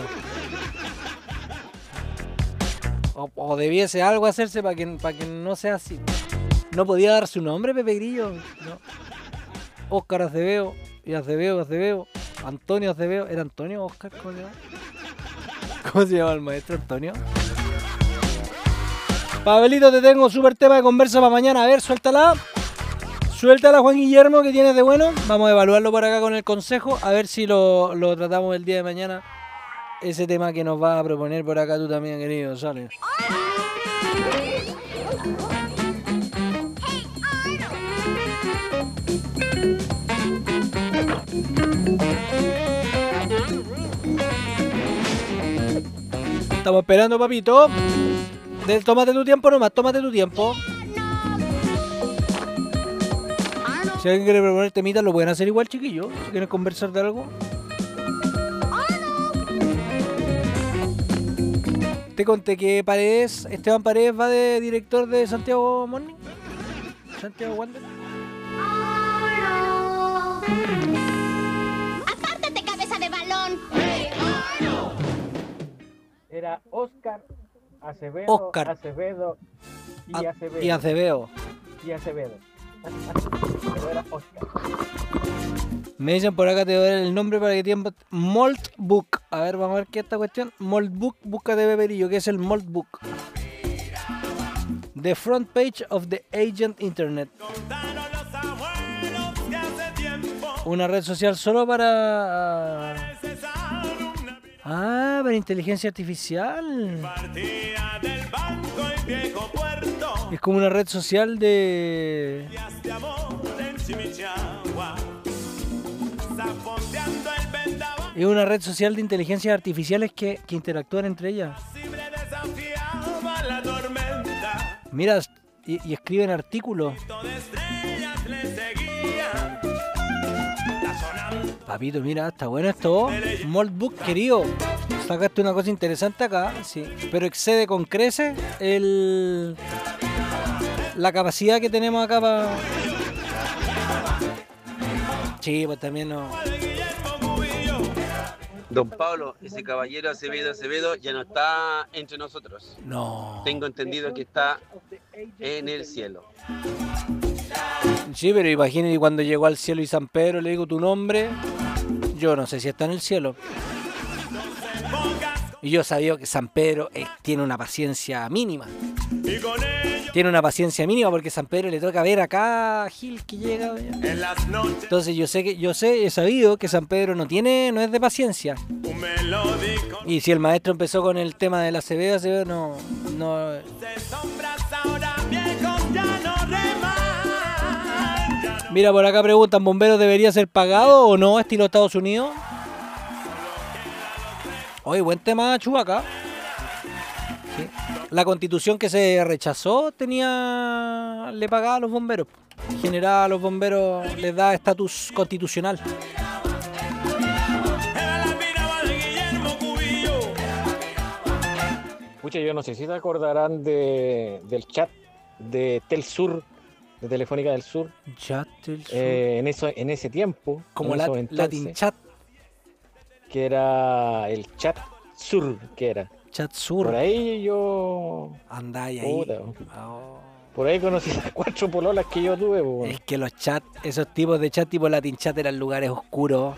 O debiese algo hacerse para que no sea así. No podía dar su nombre, Pepe Grillo. No. Óscar Acevedo y Acevedo. Antonio Acevedo. ¿Era Antonio o Óscar? ¿Cómo se llama el maestro Antonio? Pablito, te tengo súper tema de conversa para mañana. A ver, suéltala. Suéltala, Juan Guillermo, que tienes de bueno. Vamos a evaluarlo por acá con el consejo. A ver si lo tratamos el día de mañana. Ese tema que nos vas a proponer por acá tú también, querido. Sale. Estamos esperando, papito. Tómate tu tiempo nomás, tómate tu tiempo. Si alguien quiere proponer temitas, lo pueden hacer igual, chiquillos. Si quieren conversar de algo. Te conté que Esteban Paredes va de director de Santiago Morning. Santiago Wander. ¡Apártate, cabeza de balón! Era Óscar Acevedo y Acevedo. Pero era Óscar. Me dicen por acá, te voy a dar el nombre para que tiempo. Malt Book. A ver, vamos a ver qué es esta cuestión. Malt Book, búscate Peperillo, ¿qué es el Malt Book? The front page of the Agent Internet. Una red social solo para... para inteligencia artificial. Es como una red social de... Es una red social de inteligencias artificiales que interactúan entre ellas. Mira, y escriben artículos. Papito, mira, está bueno esto. Moldbook, querido. Sacaste una cosa interesante acá, sí. Pero excede con creces la capacidad que tenemos acá para... Sí, pues también no... Don Pablo, ese caballero Acevedo ya no está entre nosotros. No. Tengo entendido que está en el cielo. Sí, pero imagínate cuando llegó al cielo y San Pedro le digo tu nombre. Yo no sé si está en el cielo. Y yo sabía que San Pedro tiene una paciencia mínima. Tiene una paciencia mínima porque San Pedro le toca ver acá a Gil que llega. Entonces he sabido que San Pedro no es de paciencia. Y si el maestro empezó con el tema del Acevedo no. Mira, por acá preguntan, ¿bomberos debería ser pagado o no, estilo Estados Unidos? Oye, buen tema, Chubaca. Sí. La constitución que se rechazó le pagaba a los bomberos. En general a los bomberos les da estatus constitucional. Pucha, yo no sé si te acordarán del chat de Telsur, de Telefónica del Sur. Chat del Sur. En ese tiempo. Como Latin Chat. Que era el Chat Sur, que era. Chat Sur. Por ahí yo... Andáis ahí. Por ahí conocí las 4 pololas que yo tuve. Es que los chats, esos tipos de chat tipo Latin Chat eran lugares oscuros.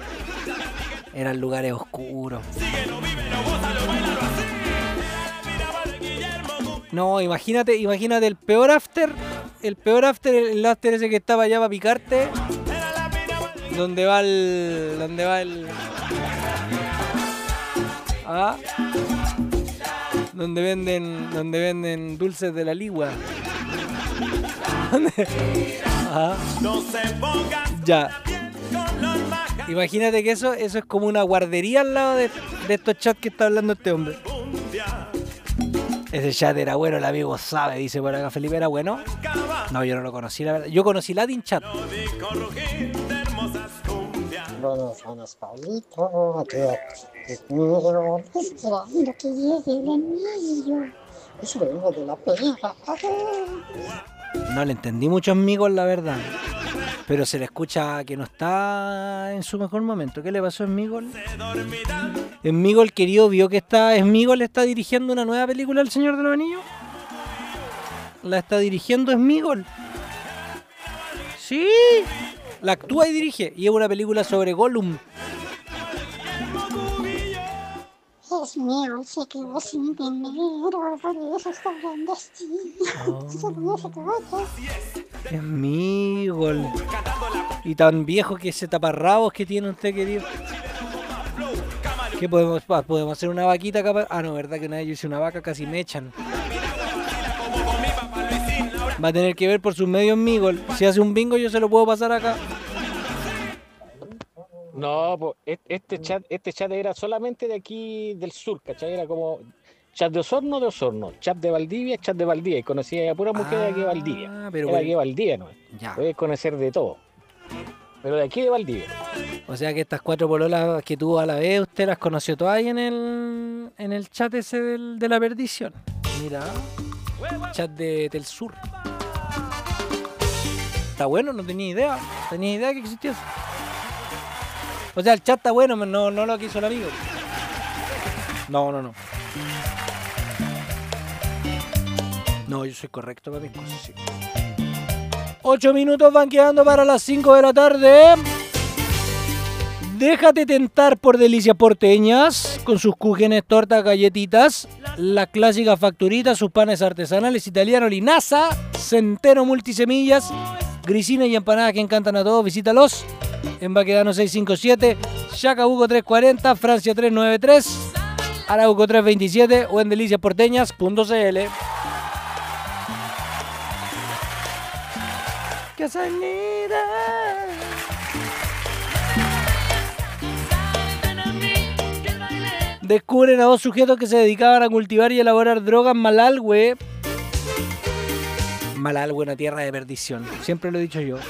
No, imagínate el peor after. El after ese que estaba allá para picarte. ¿Dónde va el? Ah, donde venden dulces de la ligua. Ah. Ya. Imagínate que eso es como una guardería al lado de estos chats que está hablando este hombre. Ese chat era bueno, el amigo sabe, dice por acá Felipe, ¿era bueno? No, yo no lo conocí, la verdad. Yo conocí Latin Chat. Buenos Pablito, esperando que llegue el anillo. Eso vengo de la pega. No le entendí mucho a Smigol, la verdad. Pero se le escucha que no está en su mejor momento. ¿Qué le pasó a Smigol? Smigol, querido, vio que Smigol está dirigiendo una nueva película, El Señor de los Anillos. La está dirigiendo Smigol. Sí. La actúa y dirige. Y es una película sobre Gollum. Smigol se quedó sin dinero, por eso está hablando así. Solo eso te voto. Smigol. Y tan viejo que ese taparrabos que tiene usted, querido. ¿Qué podemos hacer una vaquita capaz? Ah, no, verdad que una vez yo hice una vaca, casi me echan. Va a tener que ver por sus medios Smigol. Si hace un bingo yo se lo puedo pasar acá. No, pues este chat era solamente de aquí del sur, ¿cachai? Era como chat de Osorno, chat de Valdivia. Y conocía a pura mujer de aquí de Valdivia. Pero era de aquí de Valdivia, ¿no? Ya. Puedes conocer de todo. Pero de aquí de Valdivia. O sea que estas 4 pololas que tuvo a la vez, usted las conoció todas ahí en el chat ese de la perdición. Mira, chat de Telsur. Está bueno, no tenía idea. Tenía idea que existía eso. O sea, el chat está bueno, no lo quiso el amigo. No. No, yo soy correcto para mis cosas, sí. 8 minutos van quedando para las 5 de la tarde. Déjate tentar por delicias porteñas, con sus cúgenes, tortas, galletitas, las clásicas facturitas, sus panes artesanales, italiano, linaza, centeno multisemillas, grisines y empanadas que encantan a todos. Visítalos en Baquedano 657, Chacabuco 340, Francia 393, Arauco 327 o en deliciasporteñas.cl. Descubren a 2 sujetos que se dedicaban a cultivar y elaborar drogas en Malalhue. Malalhue, una tierra de perdición. Siempre lo he dicho yo.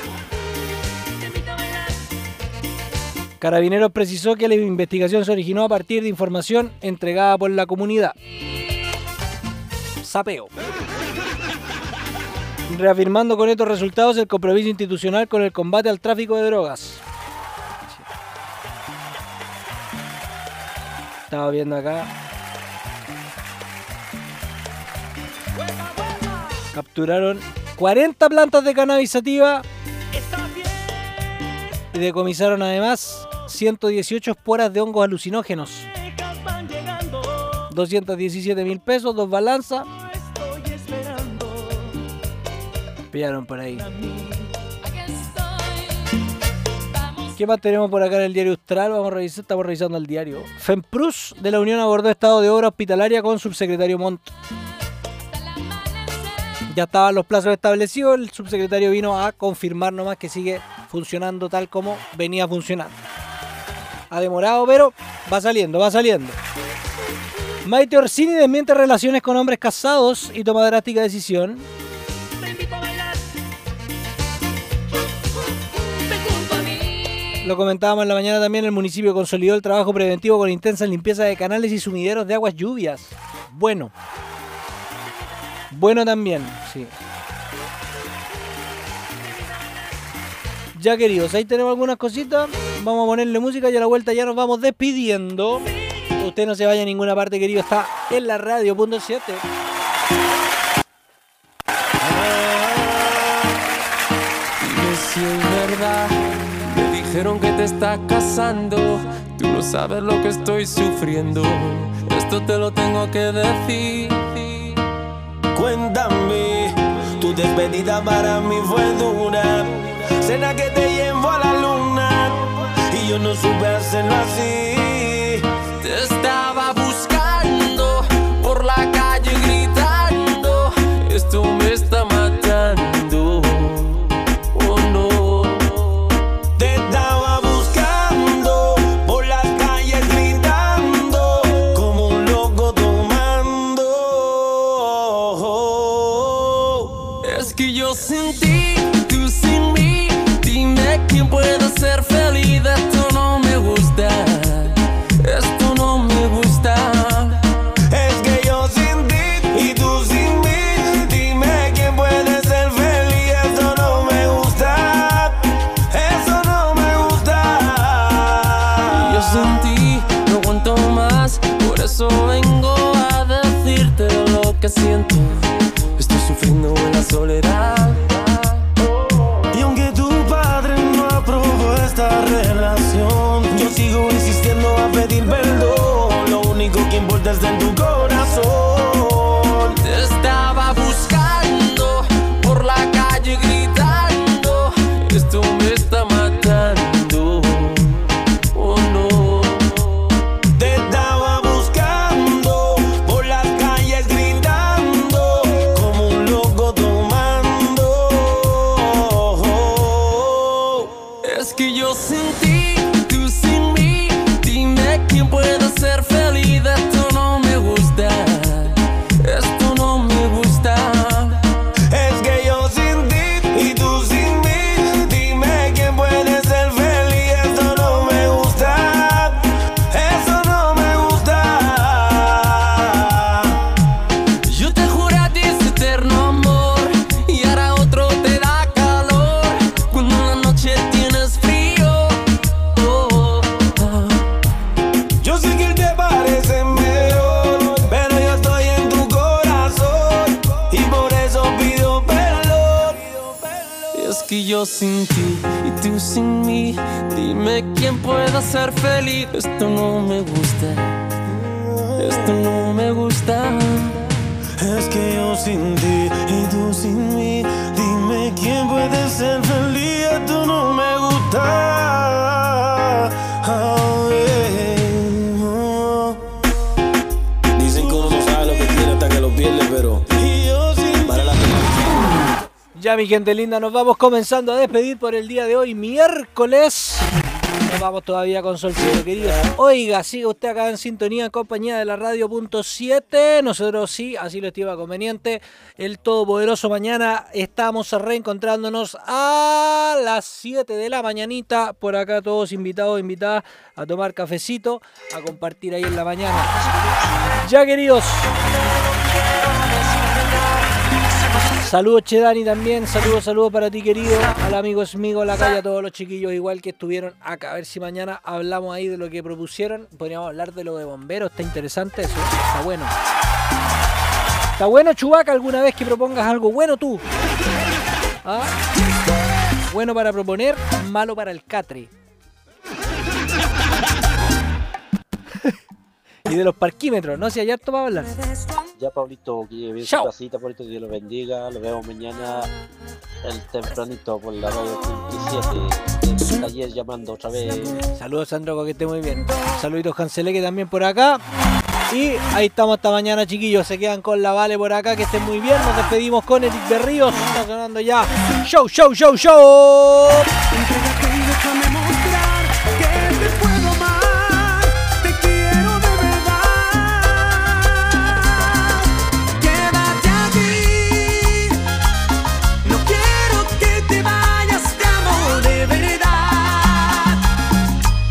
Carabineros precisó que la investigación se originó a partir de información entregada por la comunidad. Sapeo. Reafirmando con estos resultados el compromiso institucional con el combate al tráfico de drogas. Estaba viendo acá. Capturaron 40 plantas de cannabis sativa y decomisaron además 118 esporas de hongos alucinógenos. 217.000 pesos, 2 balanzas. Pillaron por ahí. ¿Qué más tenemos por acá en el diario Austral? Estamos revisando el diario. FEMPRUS de la Unión abordó estado de obra hospitalaria con subsecretario Montt. Ya estaban los plazos establecidos, el subsecretario vino a confirmar nomás que sigue funcionando tal como venía funcionando. Ha demorado, pero va saliendo, va saliendo. Maite Orsini desmiente relaciones con hombres casados y toma drástica decisión. Lo comentábamos en la mañana también, el municipio consolidó el trabajo preventivo con intensa limpieza de canales y sumideros de aguas lluvias. Bueno también, sí. Ya queridos, ahí tenemos algunas cositas. Vamos a ponerle música y a la vuelta ya nos vamos despidiendo. Usted no se vaya a ninguna parte, querido, está en la radio.7. Dime si es verdad. Dijeron que te estás casando, tú no sabes lo que estoy sufriendo. Esto te lo tengo que decir. Cuéntame, tu despedida para mí fue dura. Cena que te llevo a la luna y yo no supe hacerlo así. Te estaba buscando por la calle gritando, esto me está matando. Oh no. Sin ti, tú sin mí, dime quién puede ser feliz. Esto no me gusta, esto no me gusta. Es que yo sin ti y tú sin mí, dime quién puede ser feliz. Esto no me gusta, eso no me gusta. Yo sin ti no aguanto más, por eso vengo a decirte lo que siento. Estoy sufriendo en la soledad. Y aunque tu padre no aprobó esta relación, yo sigo insistiendo a pedir perdón. Lo único que importa está en tu corazón. Te estaba buscando por la calle gritando, esto me está matando. Oh no. Te estaba buscando por las calles gritando, como un loco tomando. Es que yo sin ti, tú sin mí, dime quién puede ser feliz. Esto no me gusta, esto no me gusta. Es que yo sin ti y tú sin mí, dime quién puede ser feliz. Esto no me gusta, eso no me gusta. Yo te juro a ti ese eterno amor y ahora otro te da calor cuando en la noche tienes frío. Yo sé que él te parece mejor, pero yo estoy en tu corazón y por eso pido perdón. Es que yo sin ti y tú sin mí, dime quién puede ser feliz. Esto no me gusta, esto no me gusta. Es que yo sin ti y tú sin mí, dime quién puede ser feliz. Esto no me gusta. Oh, yeah. Oh. Dicen que uno no sabe lo que tiene hasta que lo pierde, pero vale la pena. Ya mi gente linda, nos vamos comenzando a despedir por el día de hoy, miércoles. Nos vamos todavía con Solcito, queridos. Oiga, sigue usted acá en sintonía en compañía de la radio.7. Nosotros sí, así lo estima conveniente. El Todopoderoso mañana estamos reencontrándonos a las 7 de la mañanita. Por acá todos invitados, invitadas a tomar cafecito, a compartir ahí en la mañana. Ya queridos. Saludos Chedani también, saludos para ti querido, al amigo Smigo, a la calle, a todos los chiquillos igual que estuvieron acá. A ver si mañana hablamos ahí de lo que propusieron. Podríamos hablar de lo de bomberos, está interesante eso, está bueno. Está bueno Chubaca, alguna vez que propongas algo bueno tú. ¿Ah? Bueno para proponer, malo para el catre. Y de los parquímetros, no sé, hay harto para hablar. Ya, Pablito, que lleve su casita, Pablito, Dios lo bendiga. Lo vemos mañana el tempranito por la radio 37. Ayer llamando otra vez. Saludos, Sandro, que esté muy bien. Saluditos, Canceleque, también por acá. Y ahí estamos hasta mañana, chiquillos. Se quedan con la Vale por acá, que estén muy bien. Nos despedimos con Eric Berríos. Está sonando ya. Show, show, show, show.